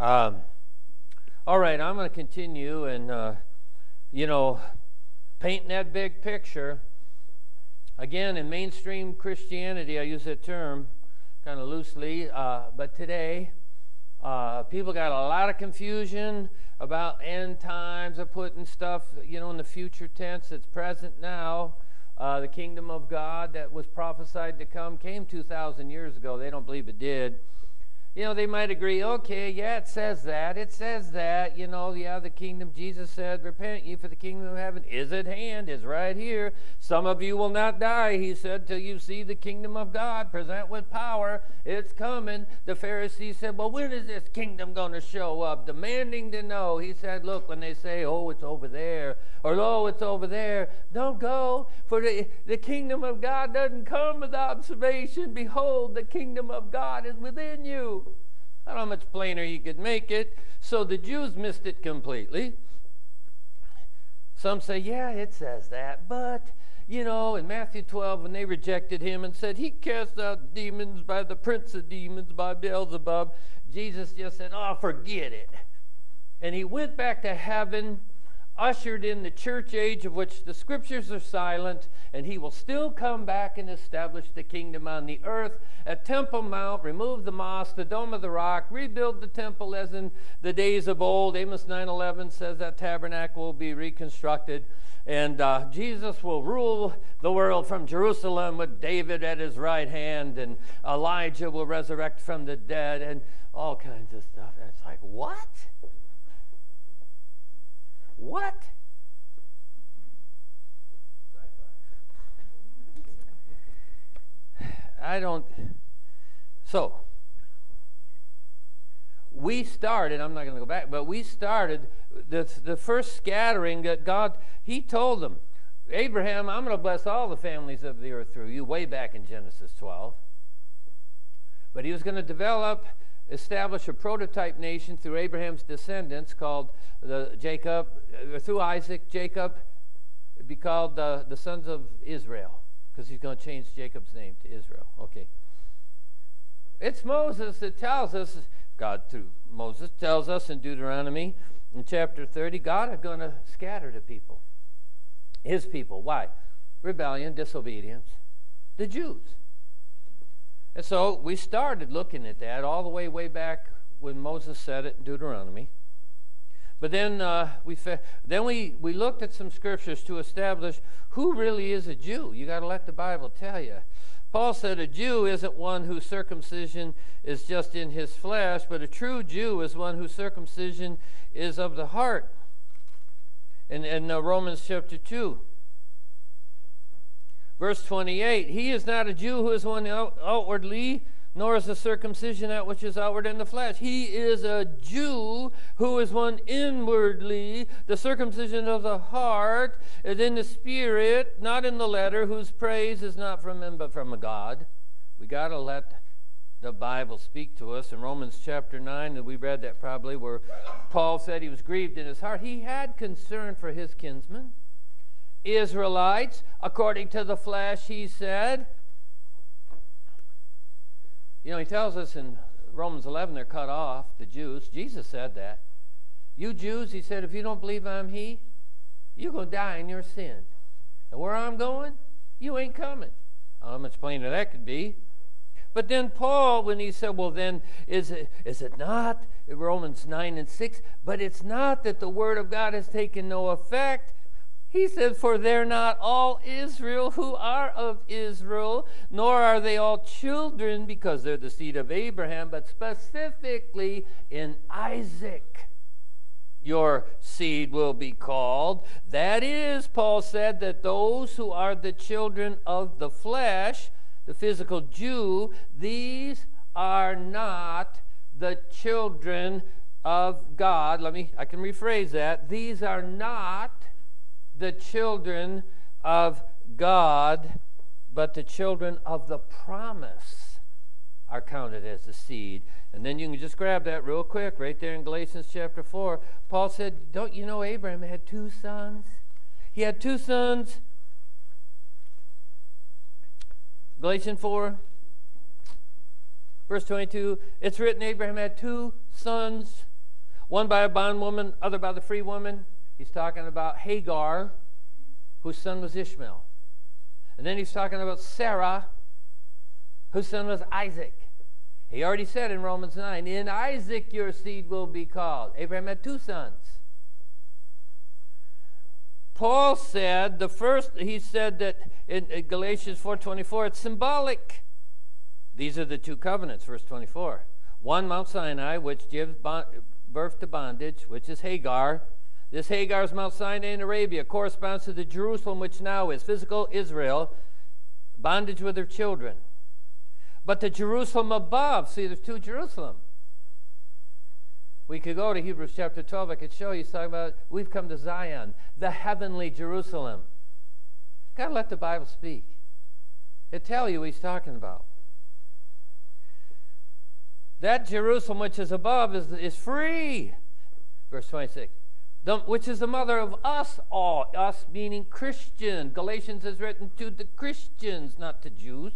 Um, all right, I'm going to continue and, painting that big picture. Again, in mainstream Christianity, I use that term kind of loosely, but today, people got a lot of confusion about end times. They're putting stuff, in the future tense that's present now. The kingdom of God that was prophesied to come came 2,000 years ago. They don't believe it did. They might agree, okay, yeah, it says that, the kingdom, Jesus said, repent ye for the kingdom of heaven is at hand, is right here. Some of you will not die, he said, till you see the kingdom of God present with power. It's coming. The Pharisees said, well, when is this kingdom going to show up? Demanding to know. He said, look, when they say, oh, it's over there, or oh, it's over there, don't go, for the kingdom of God doesn't come with observation. Behold, the kingdom of God is within you. I don't know how much plainer you could make it. So the Jews missed it completely. Some say, yeah, it says that. But, in Matthew 12, when they rejected him and said, he cast out demons by the prince of demons, by Beelzebub, Jesus just said, oh, forget it. And he went back to heaven, ushered in the church age of which the scriptures are silent, and he will still come back and establish the kingdom on the earth at Temple Mount, remove the mosque, the Dome of the Rock, rebuild the temple as in the days of old. Amos 9:11 says that tabernacle will be reconstructed, and Jesus will rule the world from Jerusalem with David at his right hand, and Elijah will resurrect from the dead, and all kinds of stuff. And it's like, what? What? So, we started, I'm not going to go back, but we started the first scattering that God, he told them, Abraham, I'm going to bless all the families of the earth through you, way back in Genesis 12. But he was going to establish a prototype nation through Abraham's descendants called Jacob, through Isaac, Jacob. It'd be called the sons of Israel, because he's going to change Jacob's name to Israel. Okay. It's Moses that tells us, God through Moses tells us in Deuteronomy in chapter 30, God is going to scatter the people. His people. Why? Rebellion, disobedience. The Jews. And so we started looking at that all the way back when Moses said it in Deuteronomy. But then we looked at some scriptures to establish who really is a Jew. You got to let the Bible tell you. Paul said a Jew isn't one whose circumcision is just in his flesh, but a true Jew is one whose circumcision is of the heart. In Romans chapter 2. Verse 28, he is not a Jew who is one outwardly, nor is the circumcision that which is outward in the flesh. He is a Jew who is one inwardly. The circumcision of the heart is in the spirit, not in the letter, whose praise is not from him but from God. We got to let the Bible speak to us. In Romans chapter 9, and we read that probably, where Paul said he was grieved in his heart. He had concern for his kinsmen. Israelites, according to the flesh, he said. He tells us in Romans 11 they're cut off, the Jews. Jesus said that. You Jews, he said, if you don't believe I'm he, you're going to die in your sin. And where I'm going, you ain't coming. I don't know how much plainer that could be. But then Paul, when he said, well then, is it not, Romans 9 and 6, but it's not that the word of God has taken no effect. He said, for they're not all Israel who are of Israel, nor are they all children because they're the seed of Abraham, but specifically in Isaac your seed will be called. That is, Paul said, that those who are the children of the flesh, the physical Jew, these are not the children of God. I can rephrase that. These are not the children of God, but the children of the promise are counted as the seed. And then you can just grab that real quick right there in Galatians chapter 4. Paul said, don't you know Abraham had two sons? He had two sons. Galatians 4, verse 22, it's written Abraham had two sons. One by a bondwoman, other by the free woman. He's talking about Hagar, whose son was Ishmael. And then he's talking about Sarah, whose son was Isaac. He already said in Romans 9, in Isaac your seed will be called. Abraham had 2 sons. Paul said, he said that in Galatians 4:24, it's symbolic. These are the 2 covenants, verse 24. One, Mount Sinai, which gives birth to bondage, which is Hagar. This Hagar's Mount Sinai in Arabia corresponds to the Jerusalem, which now is physical Israel, bondage with her children. But the Jerusalem above, see, there's 2 Jerusalem. We could go to Hebrews chapter 12. I could show you. He's talking about, we've come to Zion, the heavenly Jerusalem. Got to let the Bible speak. It'll tell you what he's talking about. That Jerusalem which is above is free. Verse 26. Which is the mother of us all. Us meaning Christian. Galatians is written to the Christians, not to Jews.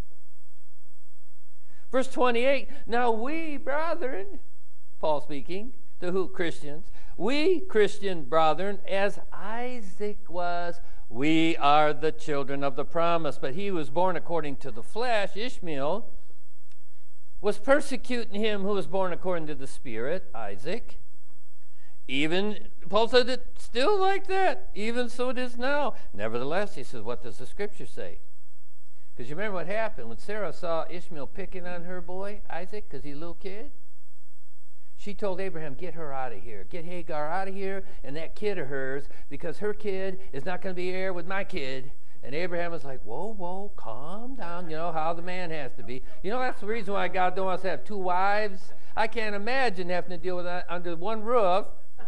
Verse 28. Now we, brethren, Paul speaking, to who? Christians. We, Christian brethren, as Isaac was, we are the children of the promise. But he was born according to the flesh, Ishmael, was persecuting him who was born according to the Spirit, Isaac. Even, Paul said it still like that. Even so it is now. Nevertheless, he says, what does the Scripture say? Because you remember what happened when Sarah saw Ishmael picking on her boy, Isaac, because he's a little kid? She told Abraham, get her out of here. Get Hagar out of here and that kid of hers, because her kid is not going to be heir with my kid. And Abraham was like, whoa, calm down. You know how the man has to be. You know, that's the reason why God don't want us to have 2 wives. I can't imagine having to deal with that under one roof.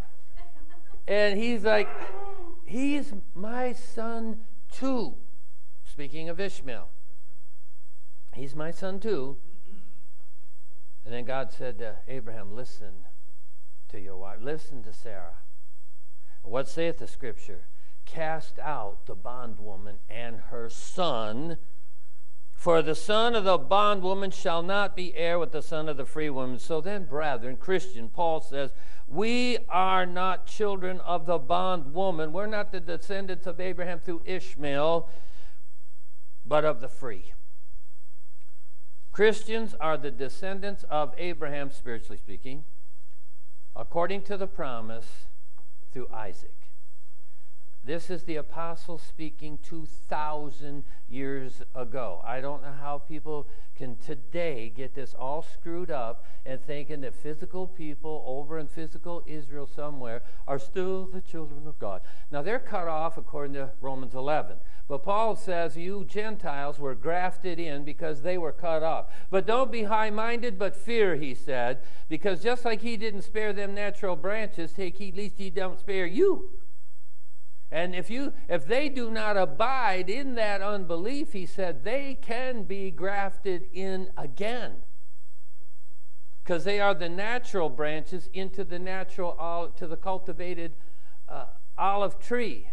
And he's like, he's my son too. Speaking of Ishmael. He's my son too. And then God said to Abraham, listen to your wife. Listen to Sarah. What saith the Scripture? Cast out the bondwoman and her son, for the son of the bondwoman shall not be heir with the son of the free woman. So then, brethren, Christian, Paul says, we are not children of the bondwoman. We're not the descendants of Abraham through Ishmael, but of the free. Christians are the descendants of Abraham, spiritually speaking, according to the promise through Isaac. This is the apostle speaking 2,000 years ago. I don't know how people can today get this all screwed up and thinking that physical people over in physical Israel somewhere are still the children of God. Now, they're cut off according to Romans 11. But Paul says you Gentiles were grafted in because they were cut off. But don't be high-minded, but fear, he said, because just like he didn't spare them natural branches, at least he don't spare you. And if they do not abide in that unbelief, he said, they can be grafted in again. Because they are the natural branches into the to the cultivated olive tree.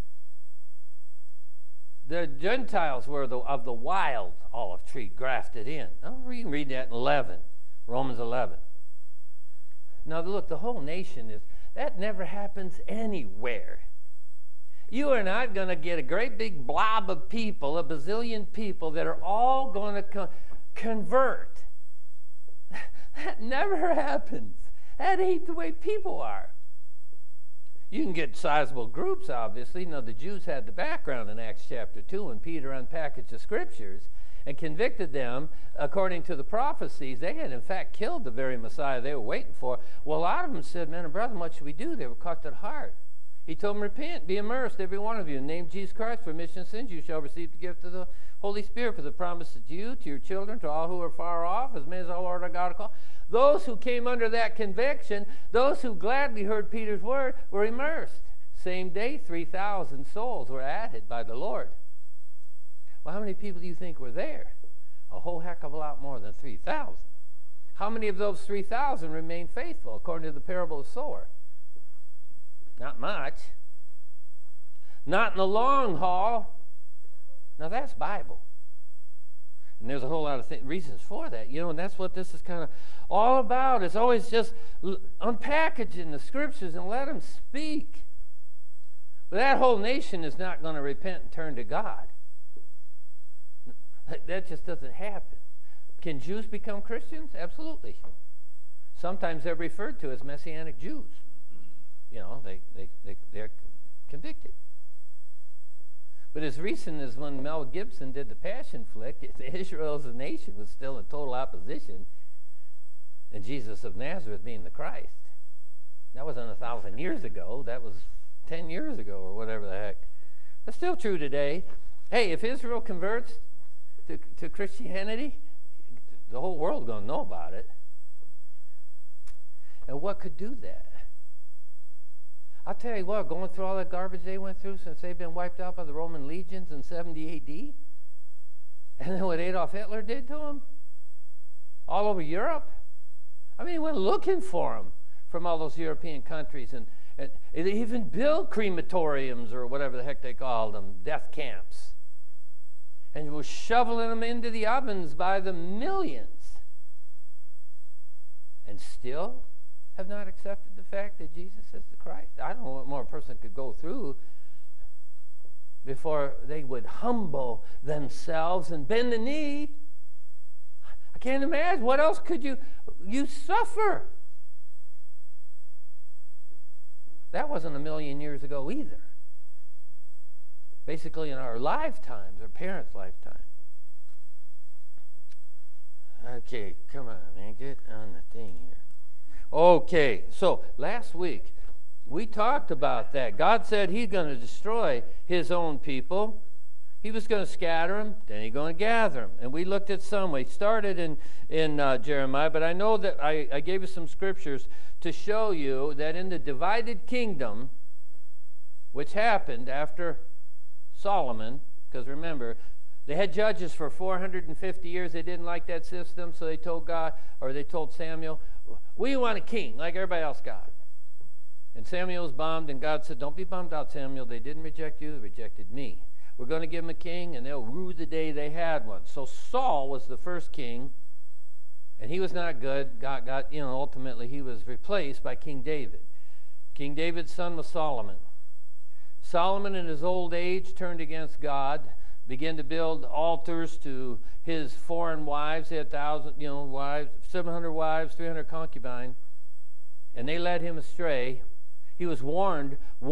The Gentiles were of the wild olive tree grafted in. You can read that in Romans 11. Now look, the whole nation that never happens anywhere. You are not going to get a great big blob of people, a bazillion people that are all going to convert. That never happens. That ain't the way people are. You can get sizable groups, obviously. You know, the Jews had the background in Acts chapter 2 when Peter unpackaged the Scriptures and convicted them according to the prophecies. They had, in fact, killed the very Messiah they were waiting for. Well, a lot of them said, men and brethren, what should we do? They were cut to the heart. He told them, repent, be immersed, every one of you, in the name of Jesus Christ, for remission of sins. You shall receive the gift of the Holy Spirit, for the promise to you, to your children, to all who are far off, as many as the Lord our God call. Those who came under that conviction, those who gladly heard Peter's word, were immersed. Same day, 3,000 souls were added by the Lord. Well, how many people do you think were there? A whole heck of a lot more than 3,000. How many of those 3,000 remained faithful, according to the parable of the sower? Not much. Not in the long haul. Now that's Bible. And there's a whole lot of reasons for that, and that's what this is kind of all about. It's always just unpackaging the scriptures and let them speak. But that whole nation is not going to repent and turn to God. That just doesn't happen. Can Jews become Christians? Absolutely. Sometimes they're referred to as Messianic Jews. They're convicted. But as recent as when Mel Gibson did the Passion flick, Israel as a nation was still in total opposition, and Jesus of Nazareth being the Christ. That wasn't 1,000 years ago. That was 10 years ago or whatever the heck. That's still true today. Hey, if Israel converts to Christianity, the whole world's going to know about it. And what could do that? I'll tell you what, going through all that garbage they went through since they've been wiped out by the Roman legions in 70 A.D., and then what Adolf Hitler did to them, all over Europe. I mean, he went looking for them from all those European countries, and they even built crematoriums or whatever the heck they called them, death camps. And he was shoveling them into the ovens by the millions. And still have not accepted the fact that Jesus is the Christ. I don't know what more a person could go through before they would humble themselves and bend the knee. I can't imagine. What else could you suffer? That wasn't 1,000,000 years ago either. Basically in our lifetimes, our parents' lifetime. Okay, come on, man. Get on the thing here. Okay, so last week we talked about that. God said he's going to destroy his own people. He was going to scatter them, then he's going to gather them. And we looked at some. We started in Jeremiah, but I know that I gave you some scriptures to show you that in the divided kingdom, which happened after Solomon, because remember, they had judges for 450 years. They didn't like that system, so they told God, or they told Samuel, we want a king like everybody else got. And Samuel was bummed, and God said, don't be bummed out, Samuel. They didn't reject you, they rejected me. We're going to give them a king, and they'll rue the day they had one. So Saul was the first king, and he was not good. God ultimately he was replaced by King David. King David's son was Solomon. Solomon in his old age turned against God, began to build altars to his foreign wives. He had 1,000, wives, 700 wives, 300 concubines, and they led him astray. He was warned,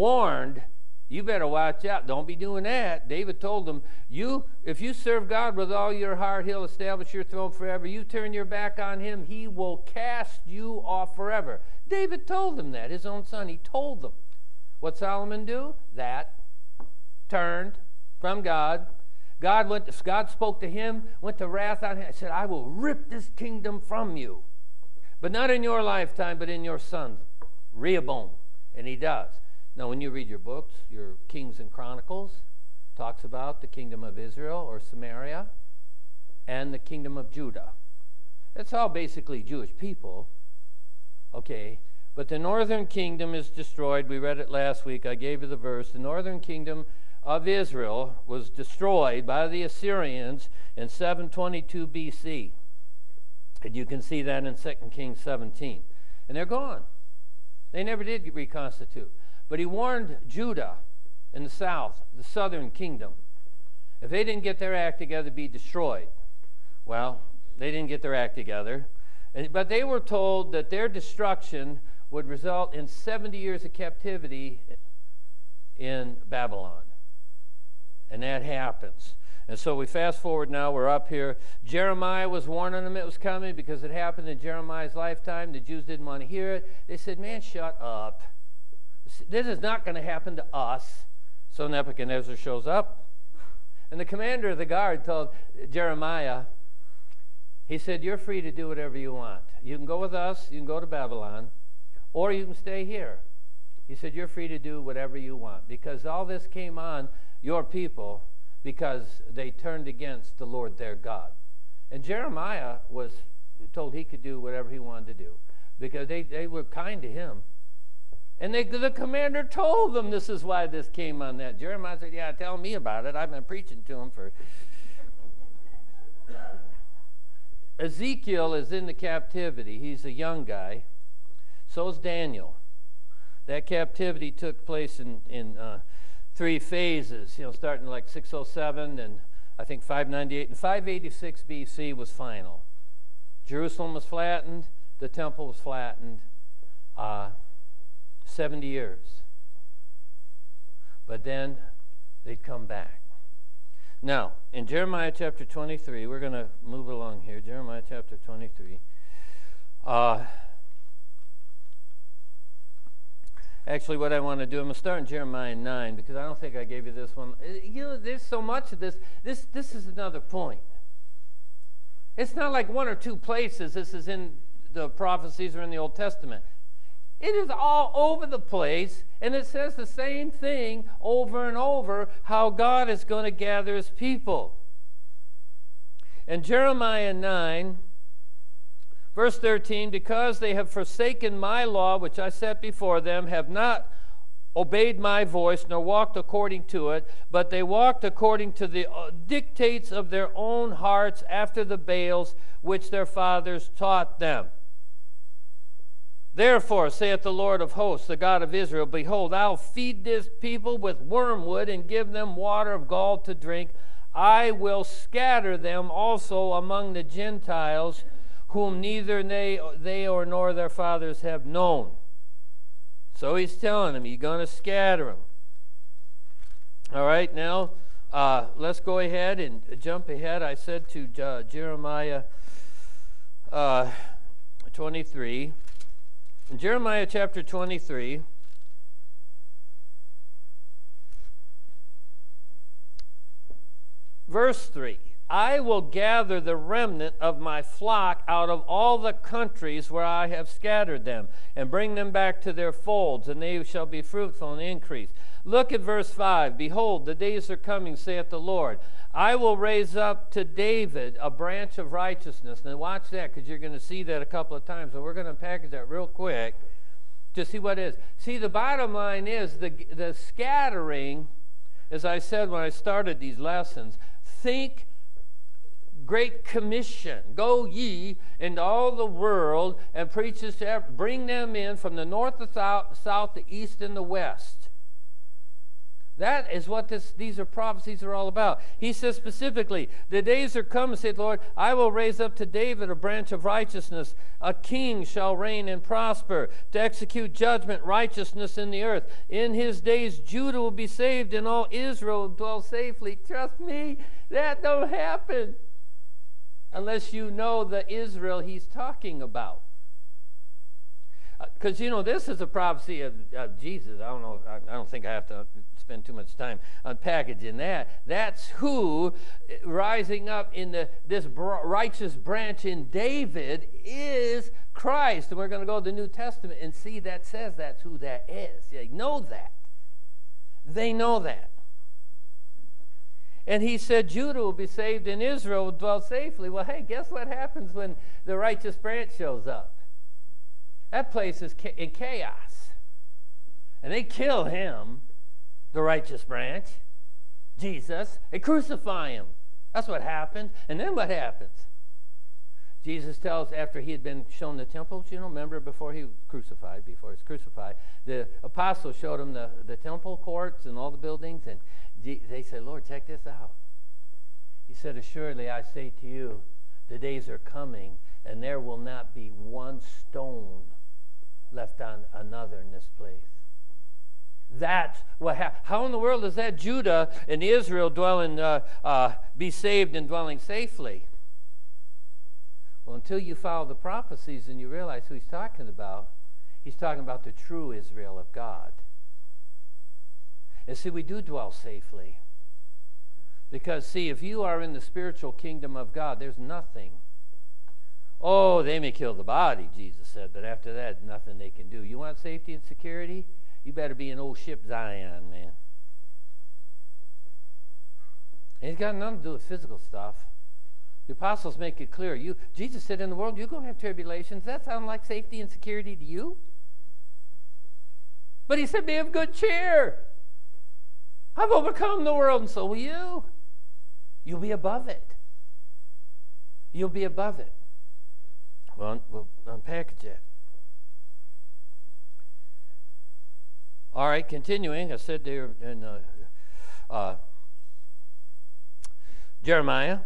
you better watch out. Don't be doing that. David told him, if you serve God with all your heart, he'll establish your throne forever. You turn your back on him, he will cast you off forever. David told him that, his own son. He told them. What Solomon do? That. Turned from God. God spoke to him, went to wrath on him. I said, I will rip this kingdom from you. But not in your lifetime, but in your son's, Rehoboam. And he does. Now, when you read your books, your Kings and Chronicles, talks about the kingdom of Israel or Samaria and the kingdom of Judah. It's all basically Jewish people. Okay, but the northern kingdom is destroyed. We read it last week. I gave you the verse. The northern kingdom of Israel was destroyed by the Assyrians in 722 BC. And you can see that in 2 Kings 17. And they're gone. They never did reconstitute. But he warned Judah in the south, the southern kingdom, if they didn't get their act together, be destroyed. Well, they didn't get their act together. But they were told that their destruction would result in 70 years of captivity in Babylon. And that happens. And so we fast forward now, we're up here. Jeremiah was warning them it was coming because it happened in Jeremiah's lifetime. The Jews didn't want to hear it. They said, man, shut up. This is not going to happen to us. So Nebuchadnezzar shows up. And the commander of the guard told Jeremiah, he said, you're free to do whatever you want. You can go with us, you can go to Babylon, or you can stay here. He said, you're free to do whatever you want, because all this came on your people because they turned against the Lord their God. And Jeremiah was told he could do whatever he wanted to do because they were kind to him. And the commander told them this is why this came on that. Jeremiah said, yeah, tell me about it. I've been preaching to him for... Ezekiel is in the captivity. He's a young guy. So is Daniel. That captivity took place in 3 phases, starting like 607 and I think 598. And 586 BC was final. Jerusalem was flattened. The temple was flattened. 70 years. But then they'd come back. Now, in Jeremiah chapter 23, we're going to move along here. Jeremiah chapter 23. Actually, what I want to do, I'm going to start in Jeremiah 9 because I don't think I gave you this one. There's so much of this. This is another point. It's not like 1 or 2 places this is in the prophecies or in the Old Testament. It is all over the place, and it says the same thing over and over, how God is going to gather his people. In Jeremiah 9, verse 13, because they have forsaken my law, which I set before them, have not obeyed my voice, nor walked according to it, but they walked according to the dictates of their own hearts after the Baals, which their fathers taught them. Therefore, saith the Lord of hosts, the God of Israel, behold, I'll feed this people with wormwood and give them water of gall to drink. I will scatter them also among the Gentiles, whom neither they or nor their fathers have known. So he's telling them, you're going to scatter them. All right, now let's go ahead and jump ahead. I said to Jeremiah 23. In Jeremiah chapter 23, verse 3, I will gather the remnant of my flock out of all the countries where I have scattered them, and bring them back to their folds, and they shall be fruitful and increase. Look at verse 5. Behold, the days are coming, saith the Lord. I will raise up to David a branch of righteousness. Now watch that, because you're going to see that a couple of times, and we're going to unpackage that real quick to see what it is. See, the bottom line is the scattering, as I said when I started these lessons, think Great Commission. Go ye into all the world and preach this to everyone. Bring them in from the north, the south, the east, and the west. That is what these are prophecies are all about. He says specifically, the days are coming, saith the Lord, I will raise up to David a branch of righteousness. A king shall reign and prosper, to execute judgment, righteousness in the earth. In his days Judah will be saved, and all Israel will dwell safely. Trust me, that don't happen unless you know the Israel he's talking about. Because, this is a prophecy of Jesus. I don't think I have to spend too much time unpackaging that. That's who, rising up in this righteous branch in David, is Christ. And we're going to go to the New Testament and see that says that's who that is. They know that. They know that. And he said Judah will be saved and Israel will dwell safely. Well, hey, guess what happens when the righteous branch shows up? That place is in chaos. And they kill him, the righteous branch, Jesus. They crucify him. That's what happened. And then what happens? Jesus tells, after he had been shown the temple, remember before he was crucified, the apostles showed him the temple courts and all the buildings, and they said, Lord, check this out. He said, assuredly I say to you, the days are coming, and there will not be one stone left on another in this place. That's what happened. How in the world does that Judah and Israel be saved and dwelling safely? Well, until you follow the prophecies and you realize who he's talking about the true Israel of God. And see, we do dwell safely. Because, see, if you are in the spiritual kingdom of God, there's nothing. Oh, they may kill the body, Jesus said, but after that, nothing they can do. You want safety and security? You better be in old ship Zion, man. And it's got nothing to do with physical stuff. The apostles make it clear. Jesus said, in the world, you're going to have tribulations. That sound like safety and security to you? But he said, be of good cheer. I've overcome the world, and so will you. You'll be above it. You'll be above it. We'll unpackage that. All right, continuing. I said there in Jeremiah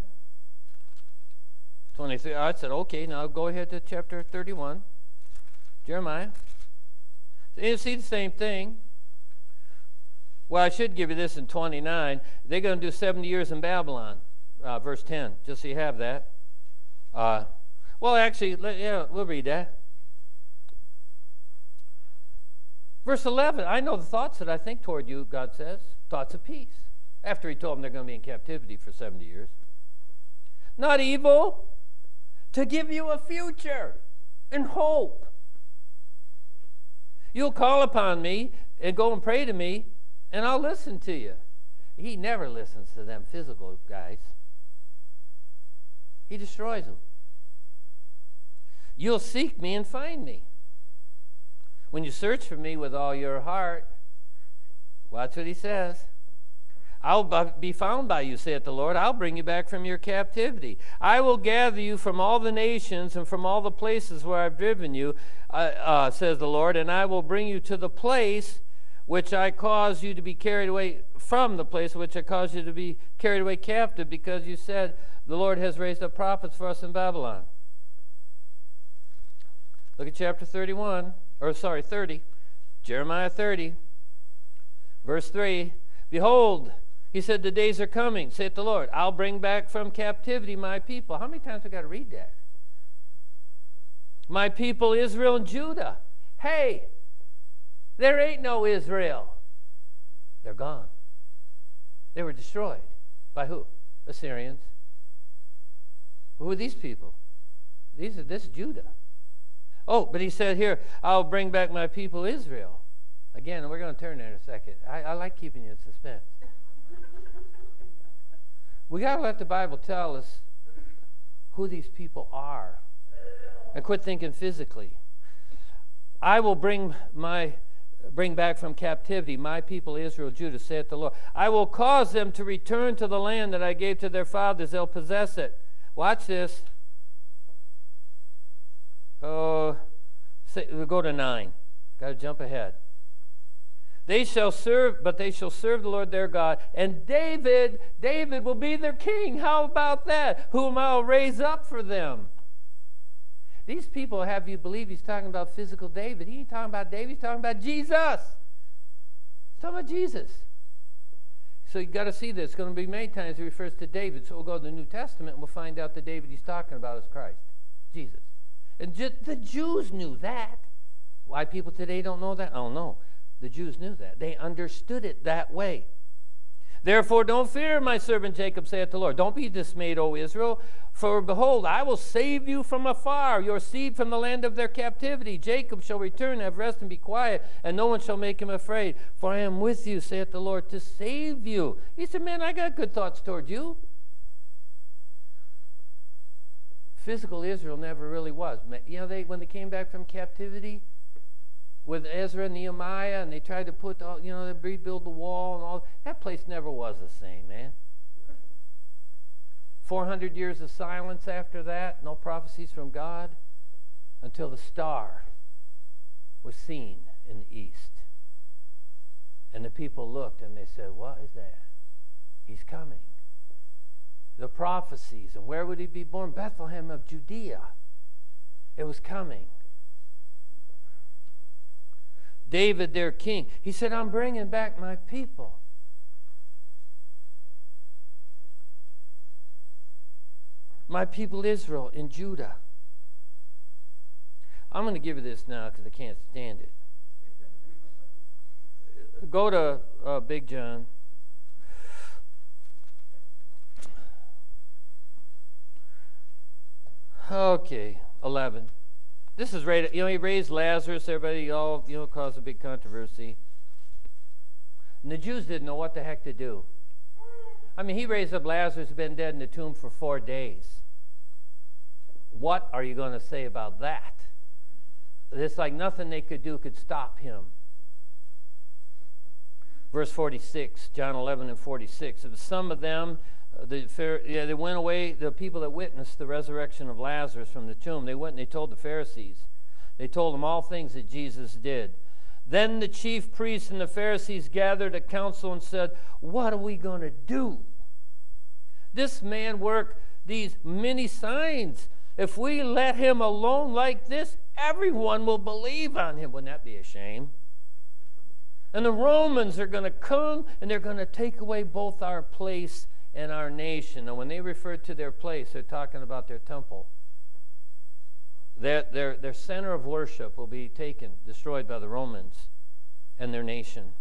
23. I said, okay, now go ahead to chapter 31. Jeremiah. So you see the same thing. Well, I should give you this in 29. They're going to do 70 years in Babylon, verse 10, just so you have that. Well, actually, we'll read that. Verse 11, I know the thoughts that I think toward you, God says, thoughts of peace. After he told them they're going to be in captivity for 70 years. Not evil, to give you a future and hope. You'll call upon me and go and pray to me, and I'll listen to you. He never listens to them physical guys. He destroys them. You'll seek me and find me. When you search for me with all your heart, watch what he says. I'll be found by you, saith the Lord. I'll bring you back from your captivity. I will gather you from all the nations and from all the places where I've driven you, says the Lord, and I will bring you to the place which I caused you to be carried away, from the place which I caused you to be carried away captive, because you said, the Lord has raised up prophets for us in Babylon. Look at chapter 30. Jeremiah 30, verse 3. Behold, he said, the days are coming, saith the Lord. I'll bring back from captivity my people. How many times have I got to read that? My people, Israel and Judah. Hey, there ain't no Israel. They're gone. They were destroyed. By who? Assyrians. Who are these people? This is Judah. Oh, but he said here, I'll bring back my people Israel. Again, we're going to turn there in a second. I like keeping you in suspense. We got to let the Bible tell us who these people are and quit thinking physically. I will bring back from captivity my people Israel, Judah, saith the Lord. I will cause them to return to the land that I gave to their fathers. They'll possess it. Watch this. We'll go to 9. Got to jump ahead. They shall serve the Lord their God, and David will be their king. How about that? Whom I'll raise up for them. These people have you believe he's talking about physical David. He ain't talking about David, he's talking about Jesus. He's talking about Jesus. So you got to see this. It's going to be many times he refers to David. So we'll go to the New Testament and we'll find out the David he's talking about is Christ, Jesus. And the Jews knew that. Why people today don't know that? I don't know. The Jews knew that. They understood it that way. Therefore, don't fear, my servant Jacob, saith the Lord. Don't be dismayed, O Israel. For behold, I will save you from afar, your seed from the land of their captivity. Jacob shall return, have rest, and be quiet, and no one shall make him afraid. For I am with you, saith the Lord, to save you. He said, man, I got good thoughts toward you. Physical Israel never really was. You know, when they came back from captivity with Ezra and Nehemiah, and they tried to put, they rebuild the wall and all, that place never was the same, man. 400 years of silence after that, no prophecies from God, until the star was seen in the east. And the people looked and they said, what is that? He's coming. The prophecies, and where would he be born? Bethlehem of Judea. It was coming. David, their king, he said, I'm bringing back my people. My people Israel and Judah. I'm going to give you this now because I can't stand it. Go to Big John. Okay, 11. This is right, he raised Lazarus, everybody all, caused a big controversy. And the Jews didn't know what the heck to do. I mean, he raised up Lazarus, who'd been dead in the tomb for 4 days. What are you going to say about that? It's like nothing they could do could stop him. Verse 46, John 11 and 46. Some of them They went away, the people that witnessed the resurrection of Lazarus from the tomb, they went and they told the Pharisees. They told them all things that Jesus did. Then the chief priests and the Pharisees gathered a council and said, what are we going to do? This man worked these many signs. If we let him alone like this, everyone will believe on him. Wouldn't that be a shame? And the Romans are going to come and they're going to take away both our place and our nation. And when they refer to their place, they're talking about their temple. Their center of worship will be taken, destroyed by the Romans and their nation.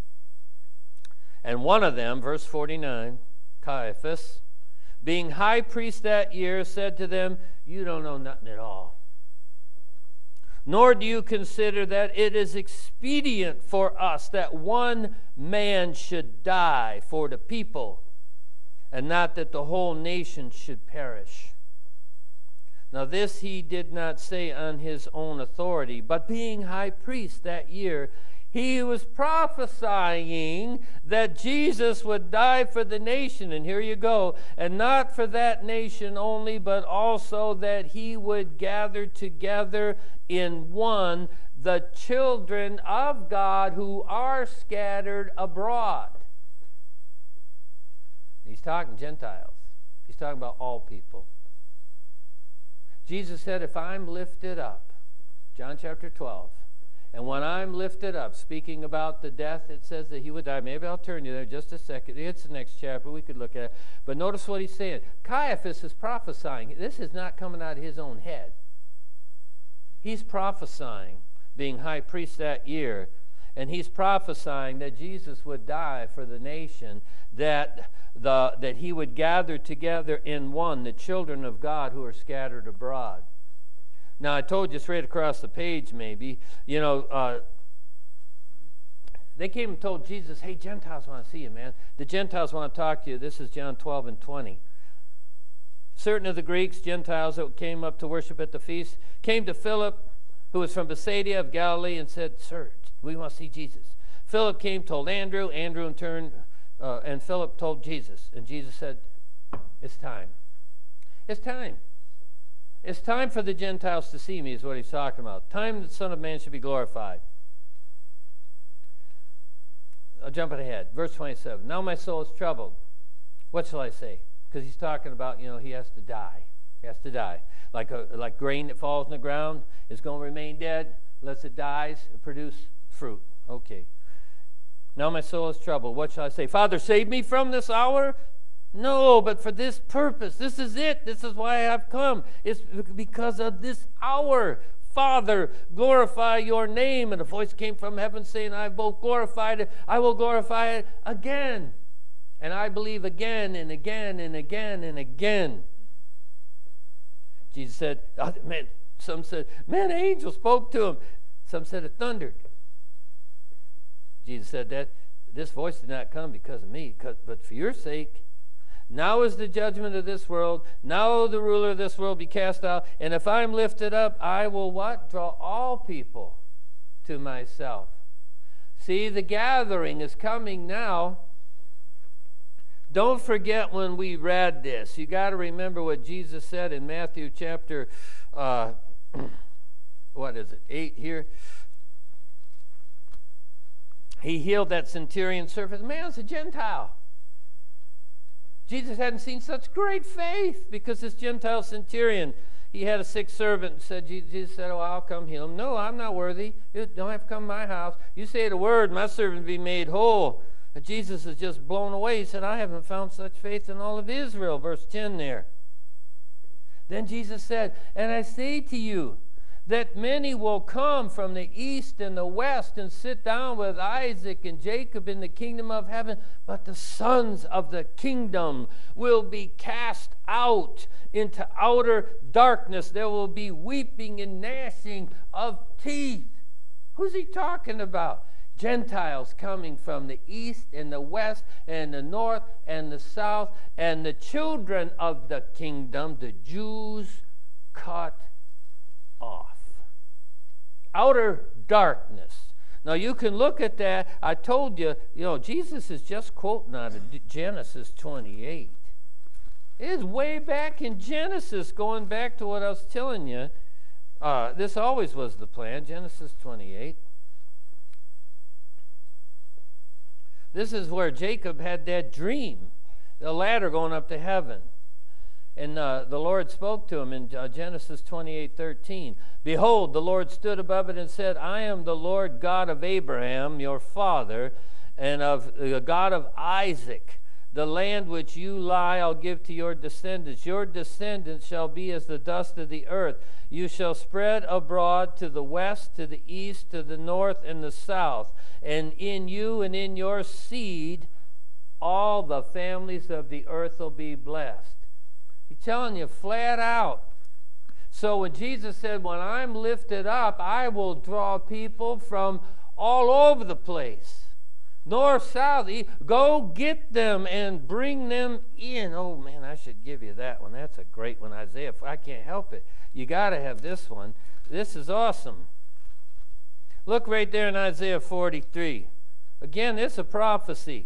And one of them, verse 49, Caiaphas, being high priest that year, said to them, you don't know nothing at all. Nor do you consider that it is expedient for us that one man should die for the people, and not that the whole nation should perish. Now this he did not say on his own authority, but being high priest that year, he was prophesying that Jesus would die for the nation, and here you go, and not for that nation only, but also that he would gather together in one the children of God who are scattered abroad. He's talking Gentiles. He's talking about all people. Jesus said, if I'm lifted up, John chapter 12, and when I'm lifted up, speaking about the death, it says that he would die. Maybe I'll turn you there just a second. It's the next chapter. We could look at it. But notice what he's saying. Caiaphas is prophesying. This is not coming out of his own head. He's prophesying, being high priest that year, and he's prophesying that Jesus would die for the nation, that he would gather together in one the children of God who are scattered abroad. Now, I told you straight across the page, maybe, they came and told Jesus, hey, Gentiles want to see you, man. The Gentiles want to talk to you. This is John 12 and 20. Certain of the Greeks, Gentiles that came up to worship at the feast, came to Philip, who was from Bethsaida of Galilee, and said, sir, we want to see Jesus. Philip came, told Andrew. Andrew in turn, and Philip told Jesus. And Jesus said, it's time. It's time. It's time for the Gentiles to see me, is what he's talking about. Time the Son of Man should be glorified. I'll jump ahead. Verse 27. Now my soul is troubled. What shall I say? Because he's talking about, he has to die. He has to die. Like grain that falls in the ground is going to remain dead unless it dies and produce fruit. Okay. Now my soul is troubled. What shall I say? Father, save me from this hour? No, but for this purpose. This is it. This is why I've come. It's because of this hour. Father, glorify your name. And a voice came from heaven saying, I've both glorified it. I will glorify it again. And I believe again and again and again and again. Jesus said, some said, man, an angel spoke to him. Some said it thundered. Jesus said that this voice did not come because of me, but for your sake. Now is the judgment of this world. Now the ruler of this world be cast out. And if I'm lifted up, I will what? Draw all people to myself. See, the gathering is coming now. Don't forget when we read this. You got to remember what Jesus said in Matthew chapter, 8 here. He healed that centurion servant. The man's a Gentile. Jesus hadn't seen such great faith because this Gentile centurion, he had a sick servant and said, Jesus said, I'll come heal him. No, I'm not worthy. You don't have to come to my house. You say the word, my servant be made whole. And Jesus is just blown away. He said, I haven't found such faith in all of Israel. Verse 10 there. Then Jesus said, and I say to you, that many will come from the east and the west and sit down with Isaac and Jacob in the kingdom of heaven, but the sons of the kingdom will be cast out into outer darkness. There will be weeping and gnashing of teeth. Who's he talking about? Gentiles coming from the east and the west and the north and the south, and the children of the kingdom, the Jews, cut off. Outer darkness. Now you can look at that. I told you, Jesus is just quoting out of Genesis 28. It is way back in Genesis, going back to what I was telling you. This always was the plan, Genesis 28. This is where Jacob had that dream, the ladder going up to heaven. And the Lord spoke to him in Genesis 28:13. Behold, the Lord stood above it and said, I am the Lord God of Abraham, your father, and of the God of Isaac. The land which you lie I'll give to your descendants. Your descendants shall be as the dust of the earth. You shall spread abroad to the west, to the east, to the north, and the south. And in you and in your seed all the families of the earth will be blessed. He's telling you flat out. So when Jesus said, when I'm lifted up, I will draw people from all over the place. North, south, east. Go get them and bring them in. Oh man, I should give you that one. That's a great one, Isaiah. I can't help it. You got to have this one. This is awesome. Look right there in Isaiah 43. Again, it's a prophecy.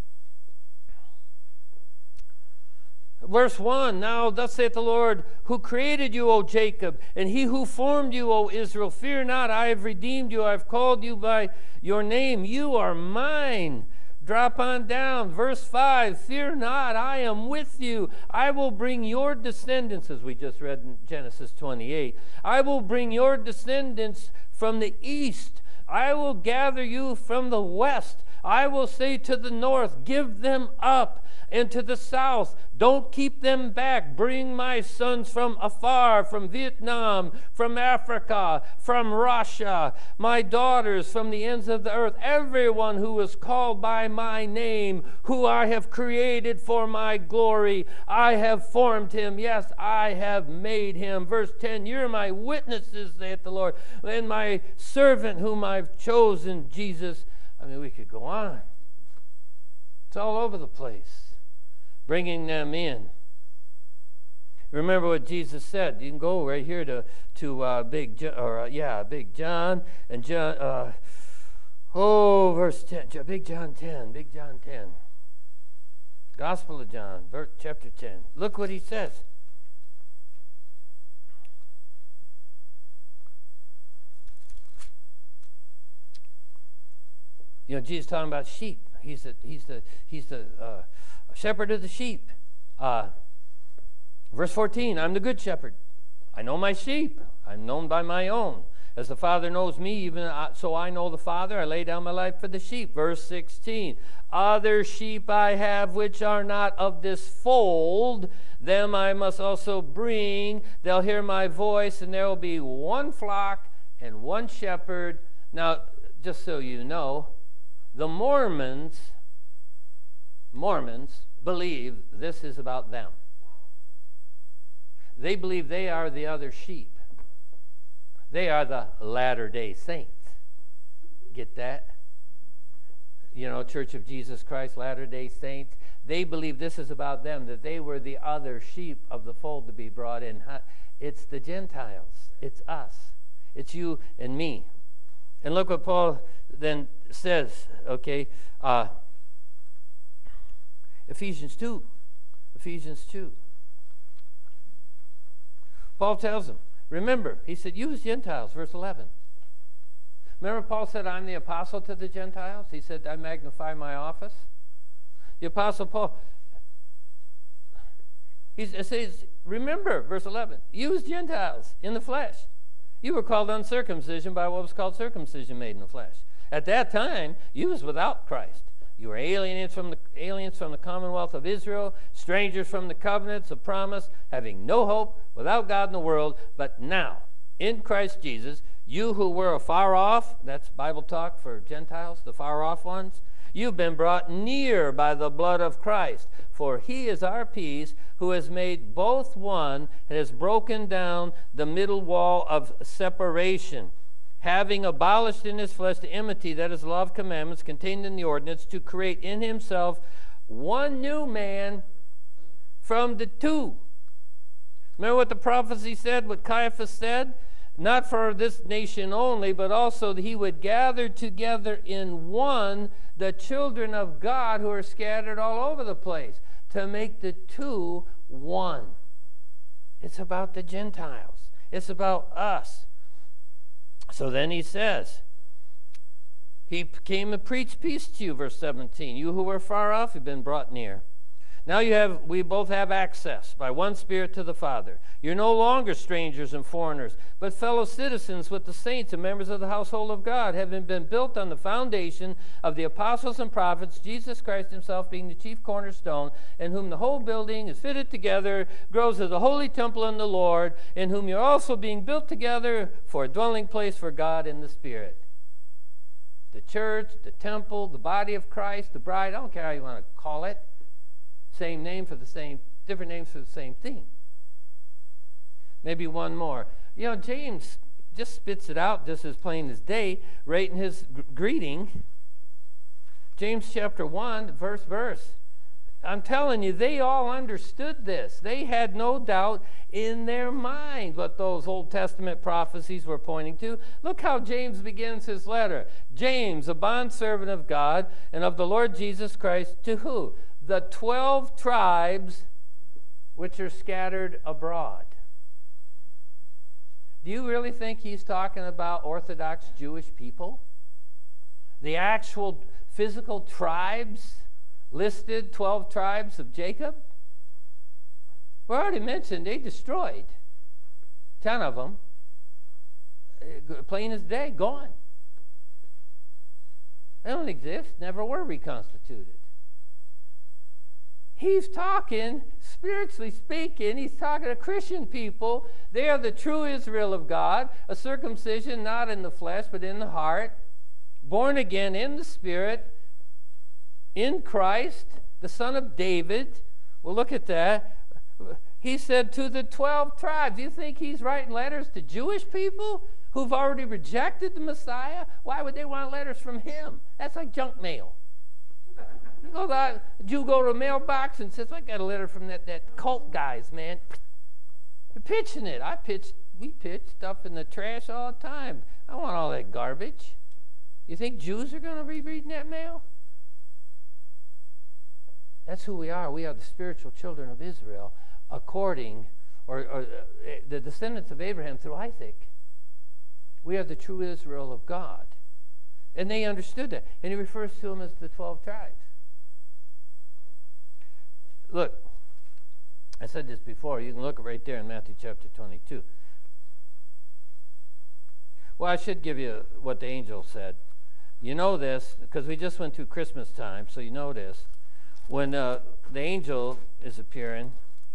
Verse 1, now thus saith the Lord, who created you, O Jacob, and he who formed you, O Israel. Fear not, I have redeemed you. I have called you by your name. You are mine. Drop on down. Verse 5, fear not, I am with you. I will bring your descendants, as we just read in Genesis 28. I will bring your descendants from the east. I will gather you from the west. I will say to the north, give them up. And to the south, don't keep them back. Bring my sons from afar, from Vietnam, from Africa, from Russia, my daughters from the ends of the earth, everyone who is called by my name, who I have created for my glory. I have formed him. Yes, I have made him. Verse 10, you're my witnesses, saith the Lord, and my servant whom I've chosen, Jesus. I mean, we could go on. It's all over the place. Bringing them in. Remember what Jesus said. You can go right here to Big John and John. Verse 10. Big John 10. Big John 10. Gospel of John, chapter 10. Look what he says. You know, Jesus talking about sheep. He's the shepherd of the sheep. Verse 14, I'm the good shepherd. I know my sheep. I'm known by my own. As the Father knows me, even so I know the Father. I lay down my life for the sheep. Verse 16, other sheep I have which are not of this fold. Them I must also bring. They'll hear my voice, and there will be one flock and one shepherd. Now, just so you know, the Mormons believe this is about them. They believe they are the other sheep. They are the Latter-day Saints. Get that? You know, Church of Jesus Christ, Latter-day Saints. They believe this is about them, that they were the other sheep of the fold to be brought in. It's the Gentiles. It's us. It's you and me. And look what Paul then says, okay? Ephesians 2. Paul tells them, remember, he said, use Gentiles, verse 11. Remember Paul said, I'm the apostle to the Gentiles? He said, I magnify my office. The apostle Paul, he says, remember, verse 11, use Gentiles in the flesh. You were called uncircumcision by what was called circumcision made in the flesh. At that time, you was without Christ. You were aliens from the commonwealth of Israel, strangers from the covenants of promise, having no hope, without God in the world. But now, in Christ Jesus, you who were afar off, that's Bible talk for Gentiles, the far off ones, you've been brought near by the blood of Christ. For he is our peace, who has made both one and has broken down the middle wall of separation, having abolished in his flesh the enmity, that is, law of commandments contained in the ordinance, to create in himself one new man from the two. Remember what the prophecy said, what Caiaphas said? Not for this nation only, but also that he would gather together in one the children of God who are scattered all over the place, to make the two one. It's about the Gentiles. It's about us. So then he says, he came and preached peace to you, verse 17. You who were far off have been brought near. Now we both have access by one Spirit to the Father. You're no longer strangers and foreigners, but fellow citizens with the saints and members of the household of God, having been built on the foundation of the apostles and prophets, Jesus Christ himself being the chief cornerstone, in whom the whole building is fitted together, grows as a holy temple in the Lord, in whom you're also being built together for a dwelling place for God in the Spirit. The church, the temple, the body of Christ, the bride, I don't care how you want to call it. Same name for the same, different names for the same thing. Maybe one more. You know, James just spits it out just as plain as day, right in his greeting. James chapter 1, verse. I'm telling you, they all understood this. They had no doubt in their mind what those Old Testament prophecies were pointing to. Look how James begins his letter. James, a bondservant of God and of the Lord Jesus Christ, to who? The 12 tribes which are scattered abroad. Do you really think he's talking about Orthodox Jewish people? The actual physical tribes listed, 12 tribes of Jacob? We already mentioned they destroyed 10 of them. Plain as day, gone. They don't exist, never were reconstituted. He's talking, spiritually speaking, he's talking to Christian people. They are the true Israel of God, a circumcision not in the flesh but in the heart, born again in the Spirit, in Christ, the son of David. Well, look at that. He said to the 12 tribes. You think he's writing letters to Jewish people who've already rejected the Messiah? Why would they want letters from him? That's like junk mail. You go to a mailbox and says, I got a letter from that cult guys, man. They're pitching it. We pitch stuff in the trash all the time. I want all that garbage. You think Jews are going to be reading that mail? That's who we are. We are the spiritual children of Israel, according, or the descendants of Abraham through Isaac. We are the true Israel of God. And they understood that. And he refers to them as the 12 tribes. Look, I said this before. You can look right there in Matthew chapter 22. Well, I should give you what the angel said. You know this, because we just went through Christmas time, so you know this. When the angel is appearing,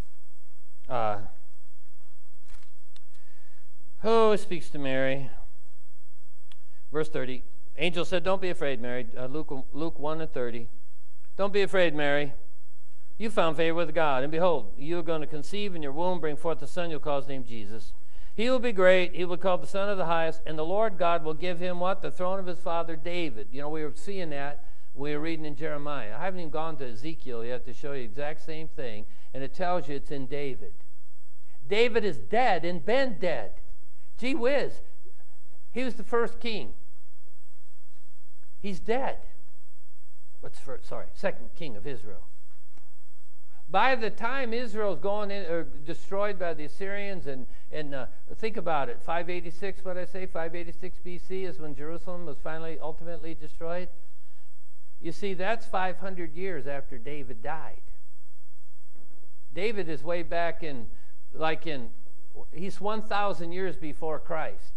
it speaks to Mary. Verse 30. Angel said, don't be afraid, Mary. Luke 1 and 30. Don't be afraid, Mary. You found favor with God, and behold, you are going to conceive in your womb, bring forth a son, you'll call his name Jesus. He will be great, he will be called the Son of the Highest, and the Lord God will give him what? The throne of his father David. You know, we were seeing that, we were reading in Jeremiah. I haven't even gone to Ezekiel yet to show you the exact same thing, and it tells you it's in David. David is dead and been dead. Gee whiz, he was the first king. He's dead. Second king of Israel. By the time Israel's going in or destroyed by the Assyrians, and think about it, 586, what I say, 586 BC is when Jerusalem was finally ultimately destroyed. You see, that's 500 years after David died. David is way back he's 1,000 years before Christ.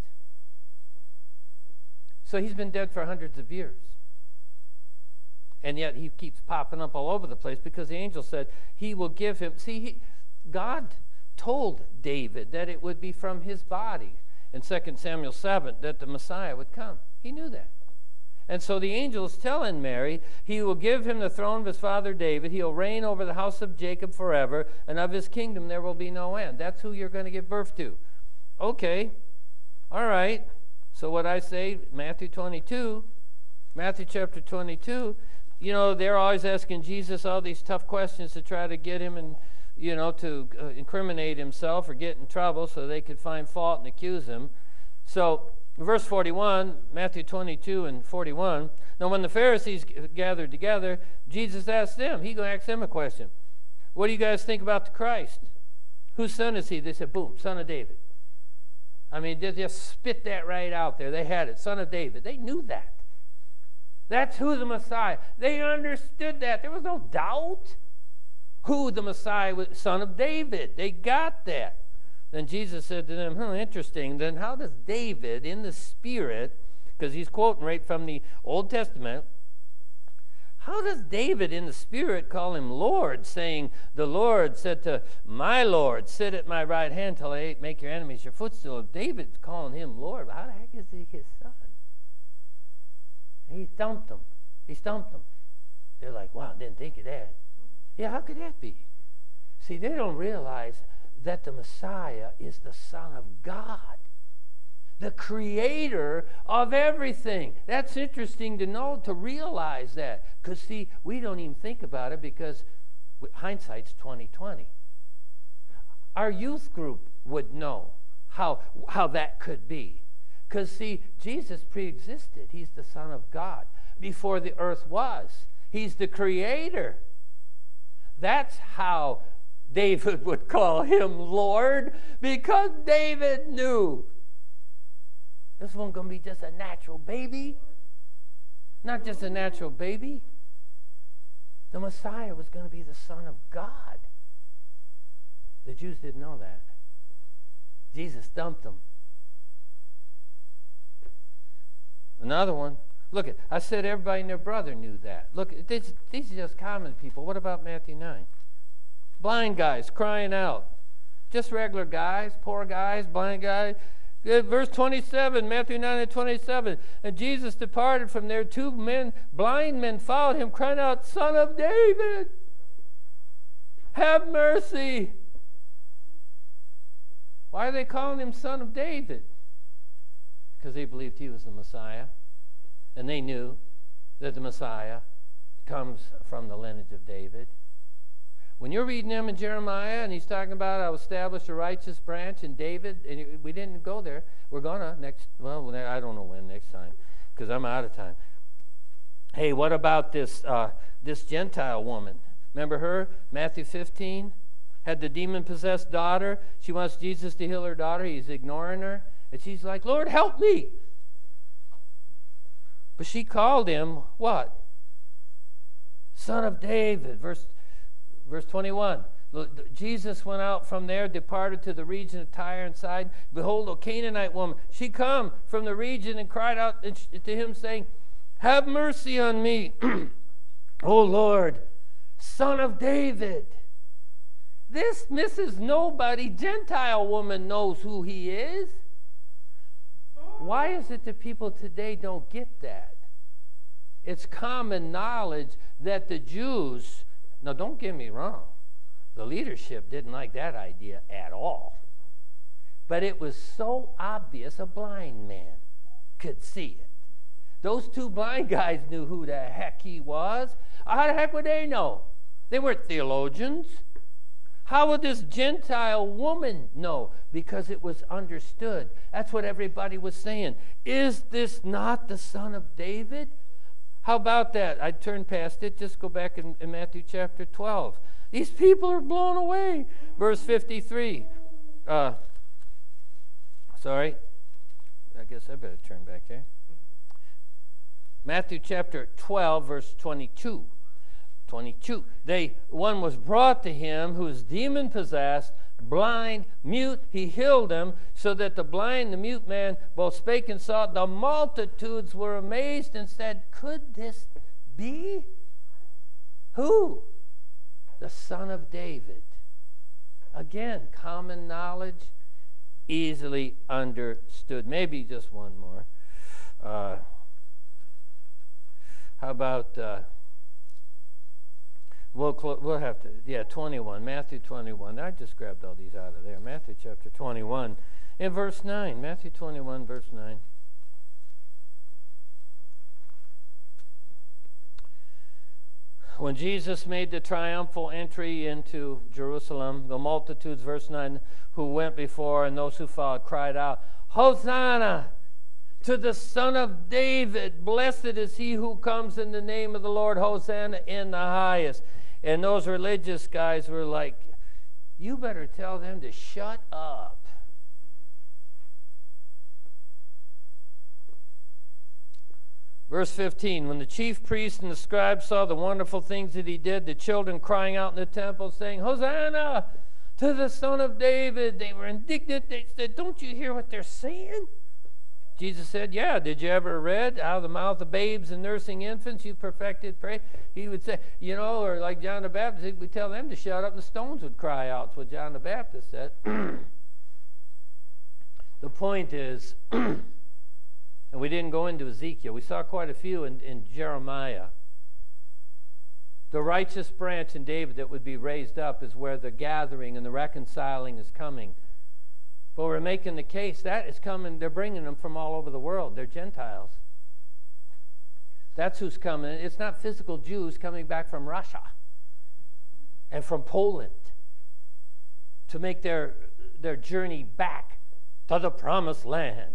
So he's been dead for hundreds of years. And yet he keeps popping up all over the place because the angel said he will give him. See, God told David that it would be from his body in 2 Samuel 7 that the Messiah would come. He knew that. And so the angel is telling Mary, he will give him the throne of his father David. He will reign over the house of Jacob forever, and of his kingdom there will be no end. That's who you're going to give birth to. Okay. All right. So what I say, Matthew chapter 22, you know, they're always asking Jesus all these tough questions to try to get him and, to incriminate himself or get in trouble so they could find fault and accuse him. So, verse 41, Matthew 22 and 41, now when the Pharisees gathered together, Jesus asked them, he's going to ask them a question. What do you guys think about the Christ? Whose son is he? They said, boom, son of David. I mean, they just spit that right out there. They had it, son of David. They knew that. That's who the Messiah. They understood that. There was no doubt who the Messiah was, son of David. They got that. Then Jesus said to them, interesting. Then how does David in the Spirit, because he's quoting right from the Old Testament, how does David in the Spirit call him Lord, saying, the Lord said to my Lord, sit at my right hand till I make your enemies your footstool? If David's calling him Lord, how the heck is he his son? He stumped them. He stumped them. They're like, wow, didn't think of that. Yeah, how could that be? See, they don't realize that the Messiah is the Son of God, the creator of everything. That's interesting to know, to realize that. Because, see, we don't even think about it because hindsight's 20/20. Our youth group would know how that could be. Because, see, Jesus pre-existed. He's the Son of God before the earth was. He's the creator. That's how David would call him Lord, because David knew this wasn't going to be just a natural baby. Not just a natural baby. The Messiah was going to be the Son of God. The Jews didn't know that. Jesus stumped them. Another one. Look, I said everybody and their brother knew that. Look, these are just common people. What about Matthew 9? Blind guys crying out. Just regular guys, poor guys, blind guys. Verse 27, Matthew 9 and 27. And Jesus departed from there. 2 men, blind men, followed him, crying out, Son of David, have mercy. Why are they calling him Son of David? Because they believed he was the Messiah. And they knew that the Messiah comes from the lineage of David. When you're reading him in Jeremiah, and he's talking about, I'll establish a righteous branch in David, and we didn't go there. We're going to next, well, I don't know when, next time, because I'm out of time. Hey, what about this Gentile woman? Remember her? Matthew 15? Had the demon-possessed daughter. She wants Jesus to heal her daughter. He's ignoring her. And she's like, Lord, help me. But she called him, what? Son of David. Verse 21. Jesus went out from there, departed to the region of Tyre and Sidon. Behold, a Canaanite woman. She come from the region and cried out to him, saying, have mercy on me, O Lord, Son of David. This Mrs. Nobody, Gentile woman, knows who he is. Why is it that people today don't get that? It's common knowledge that the Jews, now don't get me wrong, the leadership didn't like that idea at all. But it was so obvious a blind man could see it. Those 2 blind guys knew who the heck he was. How the heck would they know? They weren't theologians. How would this Gentile woman know? Because it was understood. That's what everybody was saying. Is this not the Son of David? How about that? I turned past it. Just go back in Matthew chapter 12. These people are blown away. Verse 53. Sorry. I guess I better turn back here. Matthew chapter 12, verse 22. 22. One was brought to him who was demon-possessed, blind, mute. He healed him, so that the blind, the mute man, both spake and saw. The multitudes were amazed and said, could this be? Who? The Son of David. Again, common knowledge, easily understood. Maybe just one more. How about... We'll have to, 21, Matthew 21. I just grabbed all these out of there. Matthew chapter 21 and verse 9. Matthew 21, verse 9. When Jesus made the triumphal entry into Jerusalem, the multitudes, verse 9, who went before and those who followed cried out, Hosanna to the Son of David. Blessed is he who comes in the name of the Lord. Hosanna in the highest. And those religious guys were like, you better tell them to shut up. Verse 15, when the chief priests and the scribes saw the wonderful things that he did, the children crying out in the temple, saying, Hosanna to the Son of David, they were indignant. They said, don't you hear what they're saying? Jesus said, yeah, did you ever read, out of the mouth of babes and nursing infants you perfected praise? He would say, or like John the Baptist, he would tell them to shut up and the stones would cry out. That's what John the Baptist said. The point is, and we didn't go into Ezekiel. We saw quite a few in Jeremiah. The righteous branch in David that would be raised up is where the gathering and the reconciling is coming. But we're making the case that is coming. They're bringing them from all over the world. They're Gentiles. That's who's coming. It's not physical Jews coming back from Russia and from Poland to make their journey back to the promised land.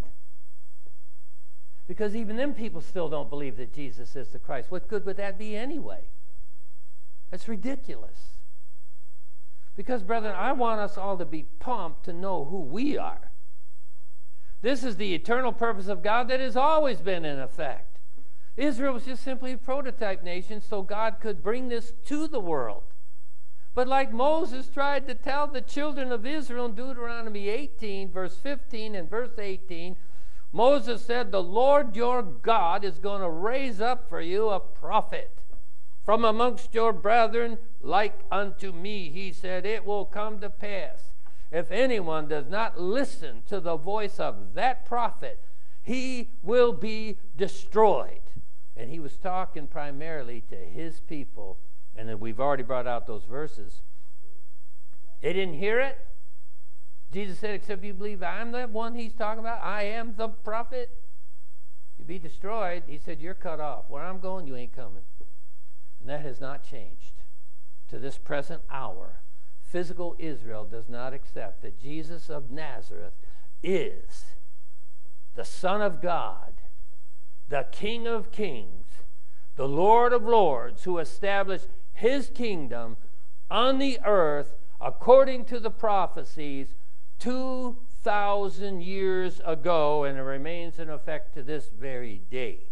Because even them people still don't believe that Jesus is the Christ. What good would that be anyway? That's ridiculous. Because, brethren, I want us all to be pumped to know who we are. This is the eternal purpose of God that has always been in effect. Israel was just simply a prototype nation so God could bring this to the world. But like Moses tried to tell the children of Israel in Deuteronomy 18, verse 15 and verse 18, Moses said, the Lord your God is going to raise up for you a prophet from amongst your brethren like unto me. He said, it will come to pass, if anyone does not listen to the voice of that prophet, he will be destroyed. And he was talking primarily to his people. And then we've already brought out those verses. They didn't hear it. Jesus said, except you believe I'm the one he's talking about, I am the prophet, you'll be destroyed. He said, you're cut off. Where I'm going, you ain't coming. And that has not changed. To this present hour, physical Israel does not accept that Jesus of Nazareth is the Son of God, the King of Kings, the Lord of Lords, who established his kingdom on the earth according to the prophecies 2,000 years ago, and it remains in effect to this very day.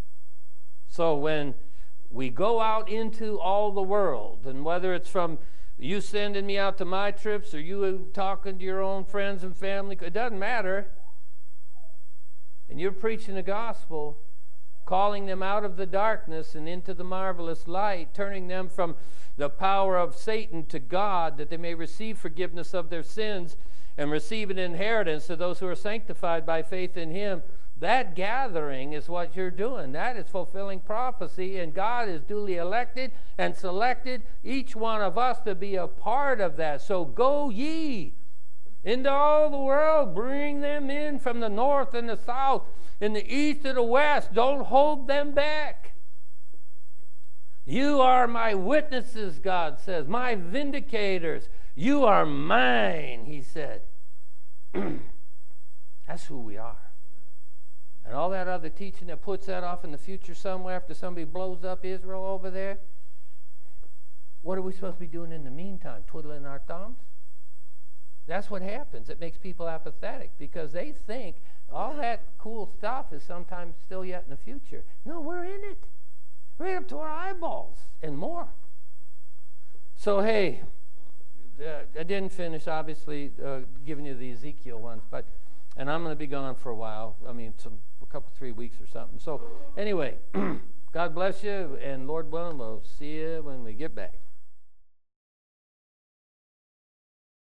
So when we go out into all the world, and whether it's from you sending me out to my trips or you talking to your own friends and family, it doesn't matter, and you're preaching the gospel, calling them out of the darkness and into the marvelous light, turning them from the power of Satan to God, that they may receive forgiveness of their sins and receive an inheritance to those who are sanctified by faith in him. That gathering is what you're doing. That is fulfilling prophecy, and God has duly elected and selected each one of us to be a part of that. So go ye into all the world, bring them in from the north and the south, in the east and the west. Don't hold them back. You are my witnesses, God says, my vindicators. You are mine, he said. That's who we are. And all that other teaching that puts that off in the future somewhere after somebody blows up Israel over there, what are we supposed to be doing in the meantime? Twiddling our thumbs? That's what happens. It makes people apathetic because they think all that cool stuff is sometime still yet in the future. No, we're in it. Right up to our eyeballs and more. So, hey, I didn't finish, obviously, giving you the Ezekiel ones, and I'm going to be gone for a while. I mean, a couple, 3 weeks or something. So, anyway, God bless you, and Lord willing, we'll see you when we get back.